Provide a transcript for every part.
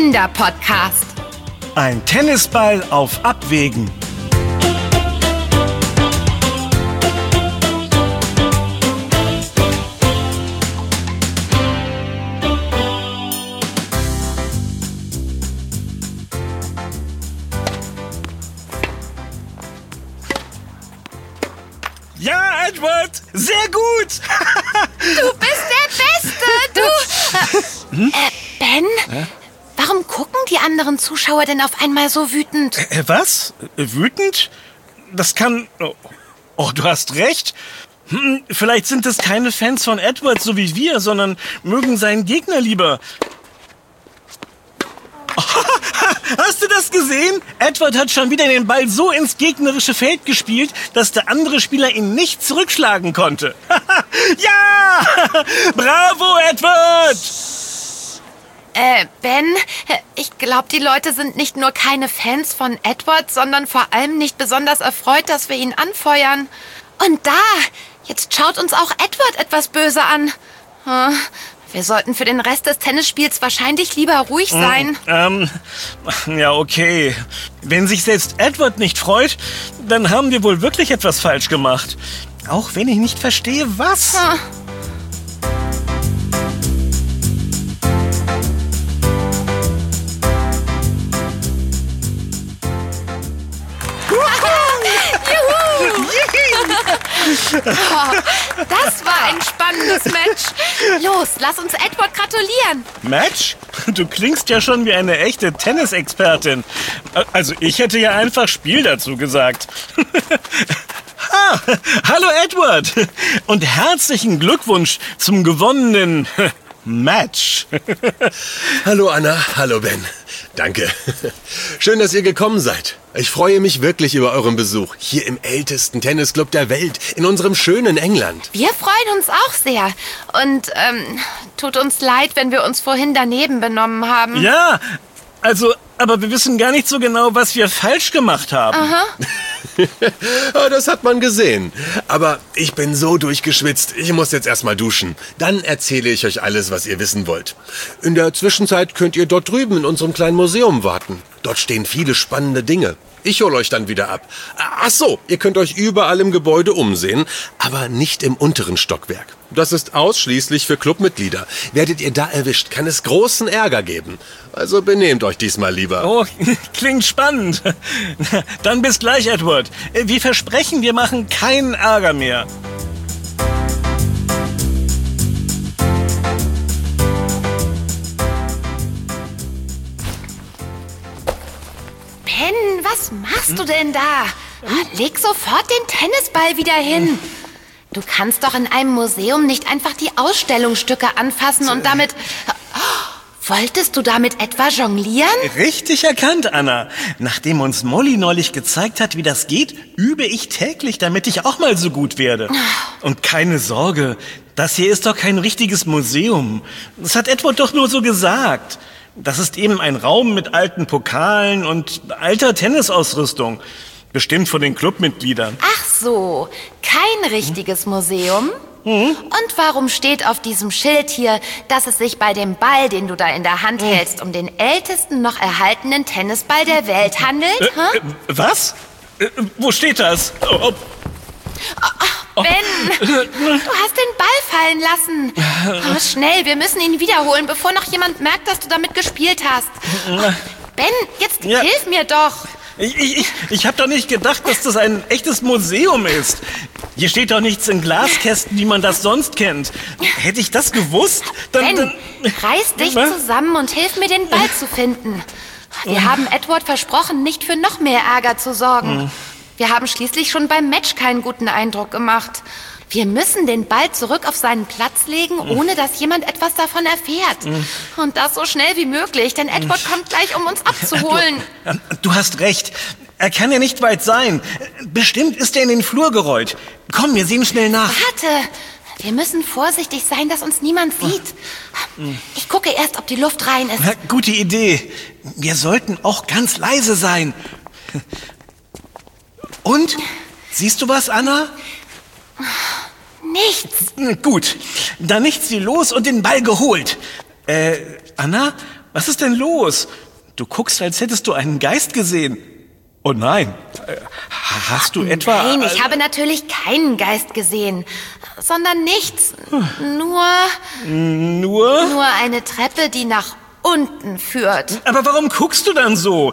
Kinderpodcast. Ein Tennisball auf Abwägen. Ja, Edward, sehr gut. Du bist der Beste, du. Ben, warum gucken die anderen Zuschauer denn auf einmal so wütend? Was? Wütend? Das kann... Oh, du hast recht. Vielleicht sind es keine Fans von Edward, so wie wir, sondern mögen seinen Gegner lieber. Hast du das gesehen? Edward hat schon wieder den Ball so ins gegnerische Feld gespielt, dass der andere Spieler ihn nicht zurückschlagen konnte. Ja! Bravo, Edward! Ben, ich glaube, die Leute sind nicht nur keine Fans von Edward, sondern vor allem nicht besonders erfreut, dass wir ihn anfeuern. Und da, jetzt schaut uns auch Edward etwas böse an. Wir sollten für den Rest des Tennisspiels wahrscheinlich lieber ruhig sein. Ja, okay. Wenn sich selbst Edward nicht freut, dann haben wir wohl wirklich etwas falsch gemacht. Auch wenn ich nicht verstehe, was. Das war ein spannendes Match. Los, lass uns Edward gratulieren. Match? Du klingst ja schon wie eine echte Tennisexpertin. Also ich hätte ja einfach Spiel dazu gesagt. Hallo Edward und herzlichen Glückwunsch zum gewonnenen Match. Hallo Anna, hallo Ben. Danke. Schön, dass ihr gekommen seid. Ich freue mich wirklich über euren Besuch hier im ältesten Tennisclub der Welt, in unserem schönen England. Wir freuen uns auch sehr. Und tut uns leid, wenn wir uns vorhin daneben benommen haben. Ja, also, aber wir wissen gar nicht so genau, was wir falsch gemacht haben. Aha. Das hat man gesehen. Aber ich bin so durchgeschwitzt, ich muss jetzt erstmal duschen. Dann erzähle ich euch alles, was ihr wissen wollt. In der Zwischenzeit könnt ihr dort drüben in unserem kleinen Museum warten. Dort stehen viele spannende Dinge. Ich hole euch dann wieder ab. Ach so, ihr könnt euch überall im Gebäude umsehen, aber nicht im unteren Stockwerk. Das ist ausschließlich für Clubmitglieder. Werdet ihr da erwischt, kann es großen Ärger geben. Also benehmt euch diesmal lieber. Oh, klingt spannend. Dann bis gleich, Edward. Wir versprechen, wir machen keinen Ärger mehr. Ben, was machst du denn da? Leg sofort den Tennisball wieder hin. Du kannst doch in einem Museum nicht einfach die Ausstellungsstücke anfassen und damit... Wolltest du damit etwa jonglieren? Richtig erkannt, Anna. Nachdem uns Molly neulich gezeigt hat, wie das geht, übe ich täglich, damit ich auch mal so gut werde. Und keine Sorge, das hier ist doch kein richtiges Museum. Das hat Edward doch nur so gesagt. Das ist eben ein Raum mit alten Pokalen und alter Tennisausrüstung. Bestimmt von den Clubmitgliedern. Ach so, kein richtiges Museum? Und warum steht auf diesem Schild hier, dass es sich bei dem Ball, den du da in der Hand hältst, um den ältesten noch erhaltenen Tennisball der Welt handelt? Was? Wo steht das? Ben, du hast den Ball fallen lassen. Schnell, wir müssen ihn wiederholen, bevor noch jemand merkt, dass du damit gespielt hast. Ben, jetzt hilf mir doch. Ich habe doch nicht gedacht, dass das ein echtes Museum ist. Hier steht doch nichts in Glaskästen, wie man das sonst kennt. Hätte ich das gewusst, dann... Ben, reiß dich zusammen und hilf mir, den Ball zu finden. Wir haben Edward versprochen, nicht für noch mehr Ärger zu sorgen. Wir haben schließlich schon beim Match keinen guten Eindruck gemacht. Wir müssen den Ball zurück auf seinen Platz legen, ohne dass jemand etwas davon erfährt. Und das so schnell wie möglich, denn Edward kommt gleich, um uns abzuholen. Du hast recht. Er kann ja nicht weit sein. Bestimmt ist er in den Flur gerollt. Komm, wir sehen schnell nach. Warte, wir müssen vorsichtig sein, dass uns niemand sieht. Ich gucke erst, ob die Luft rein ist. Gute Idee. Wir sollten auch ganz leise sein. Und? Siehst du was, Anna? Nichts. Gut, dann nichts wie los und den Ball geholt. Anna, Was ist denn los? Du guckst, als hättest du einen Geist gesehen. Oh nein, hast du etwa... Nein, ich habe natürlich keinen Geist gesehen, sondern nichts. Nur eine Treppe, die nach unten führt. Aber warum guckst du dann so?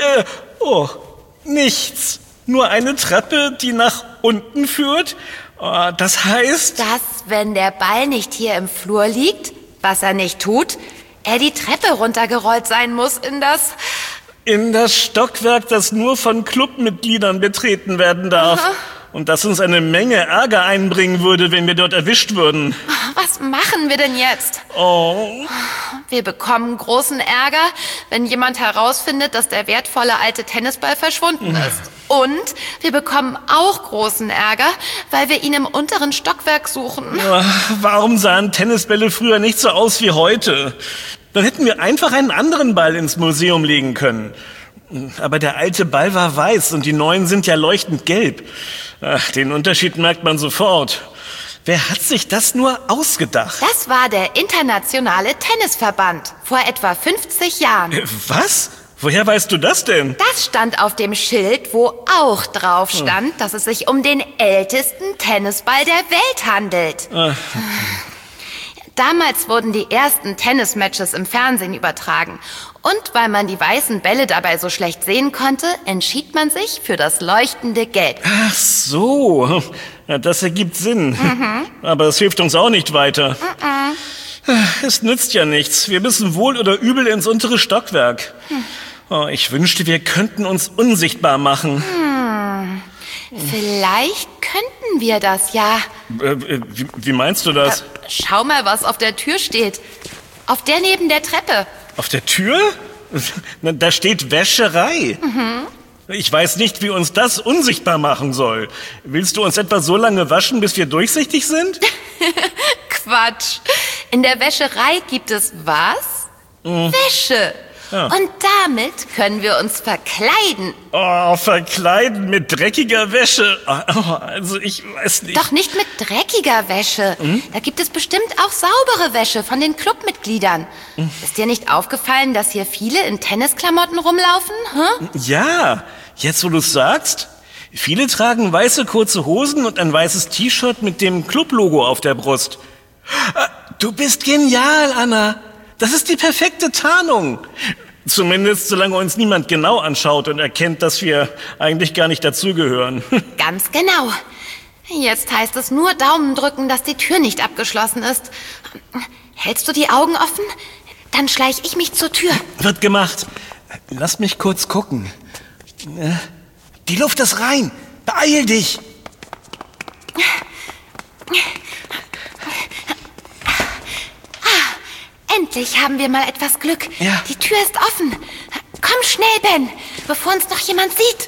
Nichts. Nur eine Treppe, die nach unten führt? Oh, das heißt... Dass, wenn der Ball nicht hier im Flur liegt, was er nicht tut, er die Treppe runtergerollt sein muss in das Stockwerk, das nur von Clubmitgliedern betreten werden darf. Aha. Und das uns eine Menge Ärger einbringen würde, wenn wir dort erwischt würden. Was machen wir denn jetzt? Oh. Wir bekommen großen Ärger, wenn jemand herausfindet, dass der wertvolle alte Tennisball verschwunden ist. Und wir bekommen auch großen Ärger, weil wir ihn im unteren Stockwerk suchen. Warum sahen Tennisbälle früher nicht so aus wie heute? Dann hätten wir einfach einen anderen Ball ins Museum legen können. Aber der alte Ball war weiß und die neuen sind ja leuchtend gelb. Ach, den Unterschied merkt man sofort. Wer hat sich das nur ausgedacht? Das war der Internationale Tennisverband vor etwa 50 Jahren. Was? Woher weißt du das denn? Das stand auf dem Schild, wo auch drauf stand, dass es sich um den ältesten Tennisball der Welt handelt. Damals wurden die ersten Tennismatches im Fernsehen übertragen. Und weil man die weißen Bälle dabei so schlecht sehen konnte, entschied man sich für das leuchtende Gelb. Ach so, ja, das ergibt Sinn. Aber es hilft uns auch nicht weiter. Es nützt ja nichts. Wir müssen wohl oder übel ins untere Stockwerk. Oh, ich wünschte, wir könnten uns unsichtbar machen. Vielleicht könnten wir das ja. Wie meinst du das? Schau mal, was auf der Tür steht. Auf der neben der Treppe. Auf der Tür? Da steht Wäscherei. Ich weiß nicht, wie uns das unsichtbar machen soll. Willst du uns etwa so lange waschen, bis wir durchsichtig sind? Quatsch. In der Wäscherei gibt es was? Wäsche. Ja. Und damit können wir uns verkleiden. Oh, verkleiden mit dreckiger Wäsche. Also ich weiß nicht. Doch nicht mit dreckiger Wäsche. Da gibt es bestimmt auch saubere Wäsche von den Clubmitgliedern. Ist dir nicht aufgefallen, dass hier viele in Tennisklamotten rumlaufen? Ja, jetzt wo du es sagst. Viele tragen weiße kurze Hosen und ein weißes T-Shirt mit dem Club-Logo auf der Brust. Du bist genial, Anna. Das ist die perfekte Tarnung. Zumindest solange uns niemand genau anschaut und erkennt, dass wir eigentlich gar nicht dazugehören. Ganz genau. Jetzt heißt es nur Daumen drücken, dass die Tür nicht abgeschlossen ist. Hältst du die Augen offen? Dann schleich ich mich zur Tür. Wird gemacht. Lass mich kurz gucken. Die Luft ist rein. Beeil dich. Endlich haben wir mal etwas Glück. Ja. Die Tür ist offen. Komm schnell, Ben, bevor uns noch jemand sieht.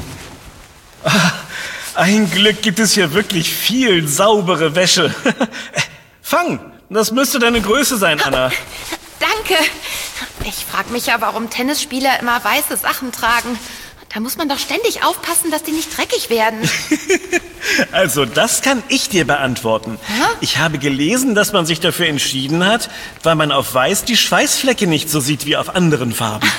Ein Glück gibt es hier wirklich viel saubere Wäsche. Fang, das müsste deine Größe sein, Anna. Danke. Ich frage mich ja, warum Tennisspieler immer weiße Sachen tragen. Da muss man doch ständig aufpassen, dass die nicht dreckig werden. Also, das kann ich dir beantworten. Ich habe gelesen, dass man sich dafür entschieden hat, weil man auf Weiß die Schweißflecke nicht so sieht wie auf anderen Farben.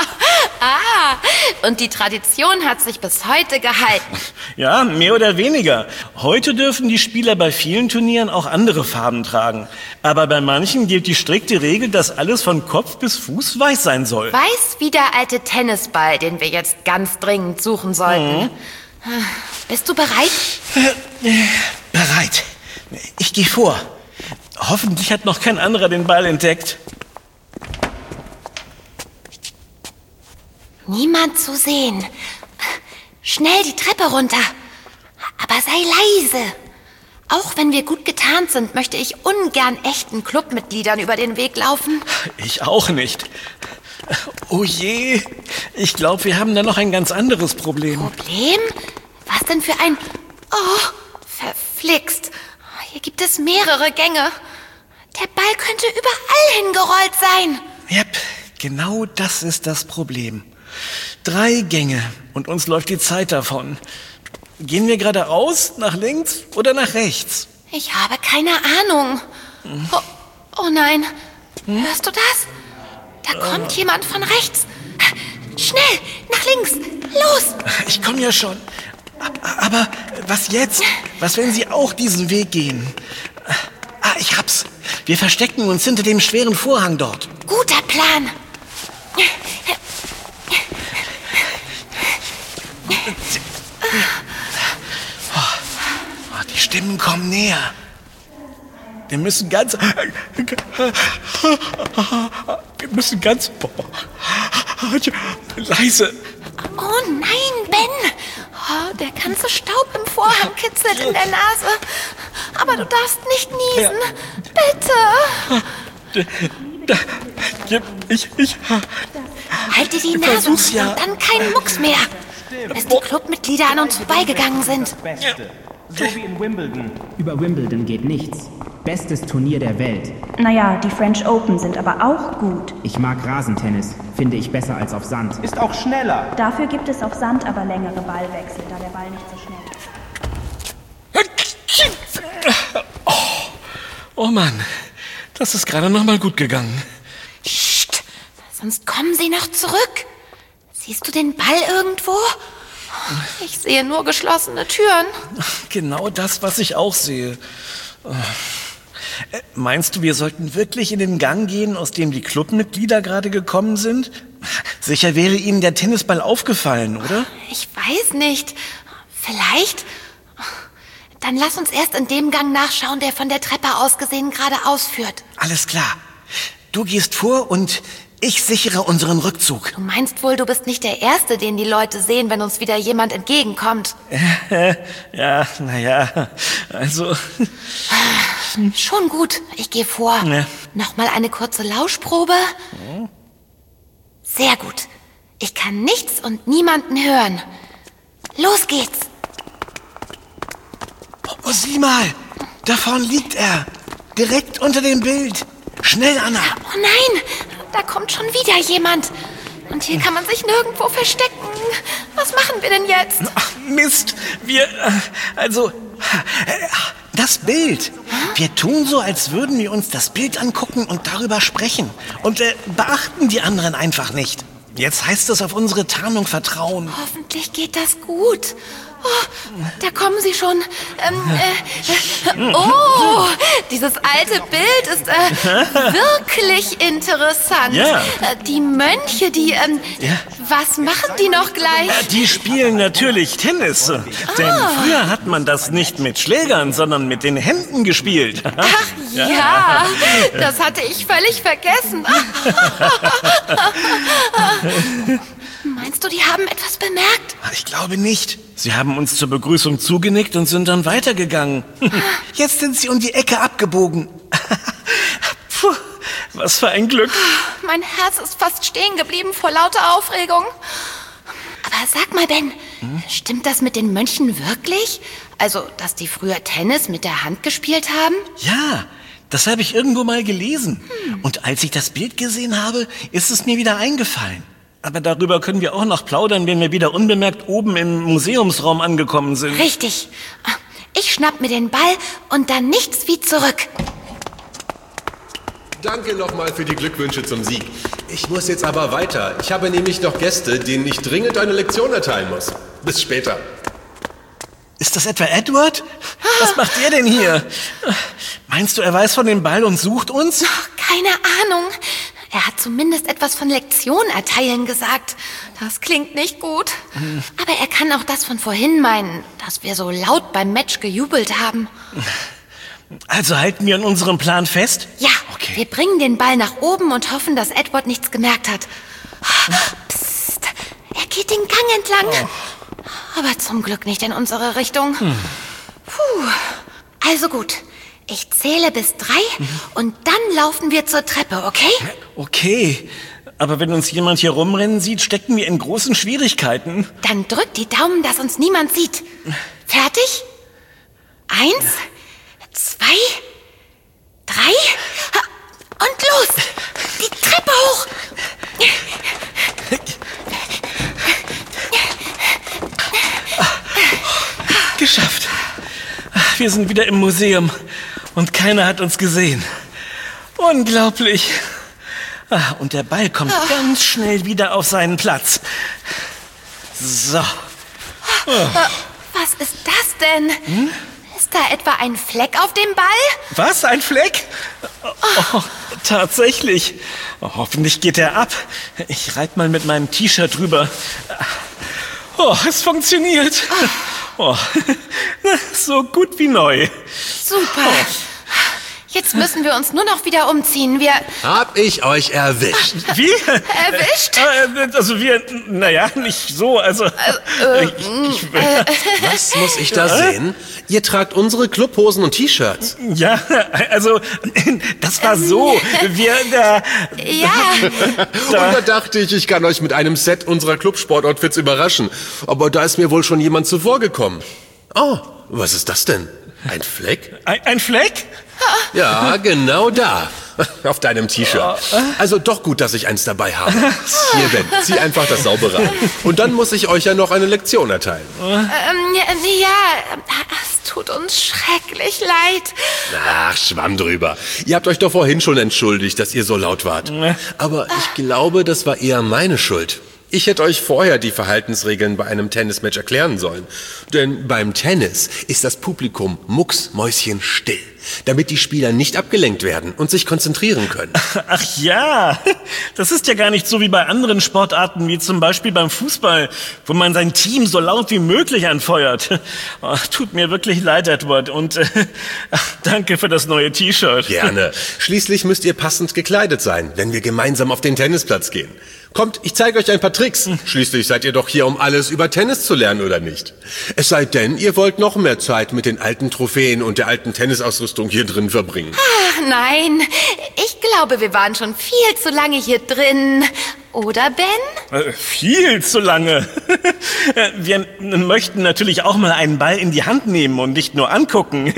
Und die Tradition hat sich bis heute gehalten. Ja, mehr oder weniger. Heute dürfen die Spieler bei vielen Turnieren auch andere Farben tragen. Aber bei manchen gilt die strikte Regel, dass alles von Kopf bis Fuß weiß sein soll. Weiß wie der alte Tennisball, den wir jetzt ganz dringend suchen sollten. Bist du bereit? Bereit. Ich gehe vor. Hoffentlich hat noch kein anderer den Ball entdeckt. Niemand zu sehen. Schnell die Treppe runter. Aber sei leise. Auch wenn wir gut getarnt sind, möchte ich ungern echten Clubmitgliedern über den Weg laufen. Ich auch nicht. Oh je, ich glaube, wir haben da noch ein ganz anderes Problem. Problem? Was denn für ein... Oh, verflixt. Hier gibt es mehrere Gänge. Der Ball könnte überall hingerollt sein. Yep, genau das ist das Problem. 3 Gänge und uns läuft die Zeit davon. Gehen wir geradeaus, nach links oder nach rechts? Ich habe keine Ahnung. Oh nein, hörst du das? Da Da kommt jemand von rechts. Schnell, nach links, los! Ich komme ja schon. Aber was jetzt? Was, wenn sie auch diesen Weg gehen? Ich hab's. Wir verstecken uns hinter dem schweren Vorhang dort. Guter Plan. Die Stimmen kommen näher. Wir müssen ganz leise. Oh nein, Ben. Oh, der ganze Staub im Vorhang kitzelt in der Nase. Aber du darfst nicht niesen. Bitte. Halte die Nase und dann keinen Mucks mehr. Bis die Clubmitglieder an uns vorbeigegangen sind. So wie in Wimbledon. Über Wimbledon geht nichts. Bestes Turnier der Welt. Naja, die French Open sind aber auch gut. Ich mag Rasentennis. Finde ich besser als auf Sand. Ist auch schneller. Dafür gibt es auf Sand aber längere Ballwechsel, da der Ball nicht so schnell ist. Oh Mann, das ist gerade noch mal gut gegangen. Psst, sonst kommen sie noch zurück. Siehst du den Ball irgendwo? Ich sehe nur geschlossene Türen. Genau das, was ich auch sehe. Meinst du, wir sollten wirklich in den Gang gehen, aus dem die Clubmitglieder gerade gekommen sind? Sicher wäre ihnen der Tennisball aufgefallen, oder? Ich weiß nicht. Vielleicht. Dann lass uns erst in dem Gang nachschauen, der von der Treppe aus gesehen geradeaus führt. Alles klar. Du gehst vor und ich sichere unseren Rückzug. Du meinst wohl, du bist nicht der Erste, den die Leute sehen, wenn uns wieder jemand entgegenkommt. Ja, naja, also... Schon gut, ich gehe vor. Ja. Nochmal eine kurze Lauschprobe. Sehr gut. Ich kann nichts und niemanden hören. Los geht's. Oh, sieh mal, da vorne liegt er. Direkt unter dem Bild. Schnell, Anna. Oh nein, da kommt schon wieder jemand. Und hier kann man sich nirgendwo verstecken. Was machen wir denn jetzt? Ach, Mist, das Bild. Wir tun so, als würden wir uns das Bild angucken und darüber sprechen. Und beachten die anderen einfach nicht. Jetzt heißt es auf unsere Tarnung vertrauen. Hoffentlich geht das gut. Oh, da kommen sie schon. Oh, dieses alte Bild ist wirklich interessant. Ja. Die Mönche, die, was machen die noch gleich? Die spielen natürlich Tennis. Denn früher hat man das nicht mit Schlägern, sondern mit den Händen gespielt. Ach ja, das hatte ich völlig vergessen. Meinst du, die haben etwas bemerkt? Ich glaube nicht. Sie haben uns zur Begrüßung zugenickt und sind dann weitergegangen. Jetzt sind sie um die Ecke abgebogen. Puh, was für ein Glück. Mein Herz ist fast stehen geblieben vor lauter Aufregung. Aber sag mal, Ben, stimmt das mit den Mönchen wirklich? Also, dass die früher Tennis mit der Hand gespielt haben? Ja, das habe ich irgendwo mal gelesen. Und als ich das Bild gesehen habe, ist es mir wieder eingefallen. Aber darüber können wir auch noch plaudern, wenn wir wieder unbemerkt oben im Museumsraum angekommen sind. Richtig. Ich schnapp mir den Ball und dann nichts wie zurück. Danke nochmal für die Glückwünsche zum Sieg. Ich muss jetzt aber weiter. Ich habe nämlich noch Gäste, denen ich dringend eine Lektion erteilen muss. Bis später. Ist das etwa Edward? Was macht er denn hier? Meinst du, er weiß von dem Ball und sucht uns? Keine Ahnung. Er hat zumindest etwas von Lektion erteilen gesagt. Das klingt nicht gut. Aber er kann auch das von vorhin meinen, dass wir so laut beim Match gejubelt haben. Also halten wir an unserem Plan fest? Ja, Okay. Wir bringen den Ball nach oben und hoffen, dass Edward nichts gemerkt hat. Psst, er geht den Gang entlang. Aber zum Glück nicht in unsere Richtung. Puh. Also gut. Ich zähle bis 3 und dann laufen wir zur Treppe, okay? Okay, aber wenn uns jemand hier rumrennen sieht, stecken wir in großen Schwierigkeiten. Dann drück die Daumen, dass uns niemand sieht. Fertig? 1, 2, 3 und los! Die Treppe hoch! Geschafft. Wir sind wieder im Museum und keiner hat uns gesehen. Unglaublich. Und der Ball kommt ganz schnell wieder auf seinen Platz. So. Was ist das denn? Ist da etwa ein Fleck auf dem Ball? Was? Ein Fleck? Oh, tatsächlich. Hoffentlich geht er ab. Ich reib mal mit meinem T-Shirt drüber. Oh, es funktioniert. Oh, so gut wie neu. Super. Jetzt müssen wir uns nur noch wieder umziehen. Wir... Hab ich euch erwischt. Wie? Erwischt? Also naja, nicht so, also... Was muss ich da sehen? Ihr tragt unsere Clubhosen und T-Shirts. Ja, also, das war so. Wir da... Ja. Und da dachte ich, ich kann euch mit einem Set unserer Clubsportoutfits überraschen. Aber da ist mir wohl schon jemand zuvor gekommen. Oh, was ist das denn? Ein Fleck? Ein Fleck? Ja, genau da. Auf deinem T-Shirt. Also doch gut, dass ich eins dabei habe. Hier, Ben, zieh einfach das Saubere an. Und dann muss ich euch ja noch eine Lektion erteilen. Es tut uns schrecklich leid. Ach, Schwamm drüber. Ihr habt euch doch vorhin schon entschuldigt, dass ihr so laut wart. Aber ich glaube, das war eher meine Schuld. Ich hätte euch vorher die Verhaltensregeln bei einem Tennismatch erklären sollen. Denn beim Tennis ist das Publikum mucksmäuschenstill, damit die Spieler nicht abgelenkt werden und sich konzentrieren können. Ach ja, das ist ja gar nicht so wie bei anderen Sportarten, wie zum Beispiel beim Fußball, wo man sein Team so laut wie möglich anfeuert. Oh, tut mir wirklich leid, Edward, und danke für das neue T-Shirt. Gerne. Schließlich müsst ihr passend gekleidet sein, wenn wir gemeinsam auf den Tennisplatz gehen. Kommt, ich zeige euch ein paar Tricks. Schließlich seid ihr doch hier, um alles über Tennis zu lernen, oder nicht? Es sei denn, ihr wollt noch mehr Zeit mit den alten Trophäen und der alten Tennisausrüstung hier drin verbringen. Ach nein, ich glaube, wir waren schon viel zu lange hier drin. Oder, Ben? Viel zu lange. Wir möchten natürlich auch mal einen Ball in die Hand nehmen und nicht nur angucken.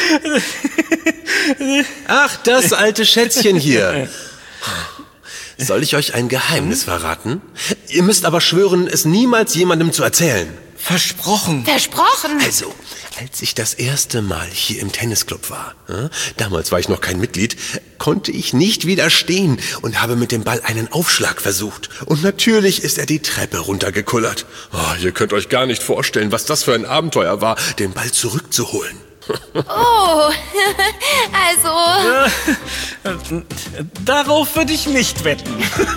Ach, das alte Schätzchen hier. Soll ich euch ein Geheimnis verraten? Ihr müsst aber schwören, es niemals jemandem zu erzählen. Versprochen. Versprochen. Also, als ich das erste Mal hier im Tennisclub war, damals war ich noch kein Mitglied, konnte ich nicht widerstehen und habe mit dem Ball einen Aufschlag versucht. Und natürlich ist er die Treppe runtergekullert. Oh, ihr könnt euch gar nicht vorstellen, was das für ein Abenteuer war, den Ball zurückzuholen. Oh, also... Darauf würde ich nicht wetten.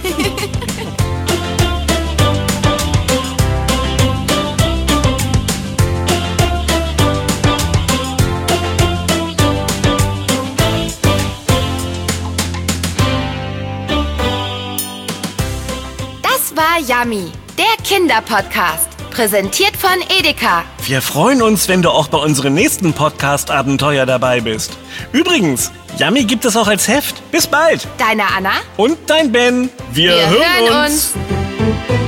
Das war Yummy, der Kinderpodcast. Präsentiert von Edeka. Wir freuen uns, wenn du auch bei unserem nächsten Podcast-Abenteuer dabei bist. Übrigens, Yummy gibt es auch als Heft. Bis bald. Deine Anna. Und dein Ben. Wir hören uns.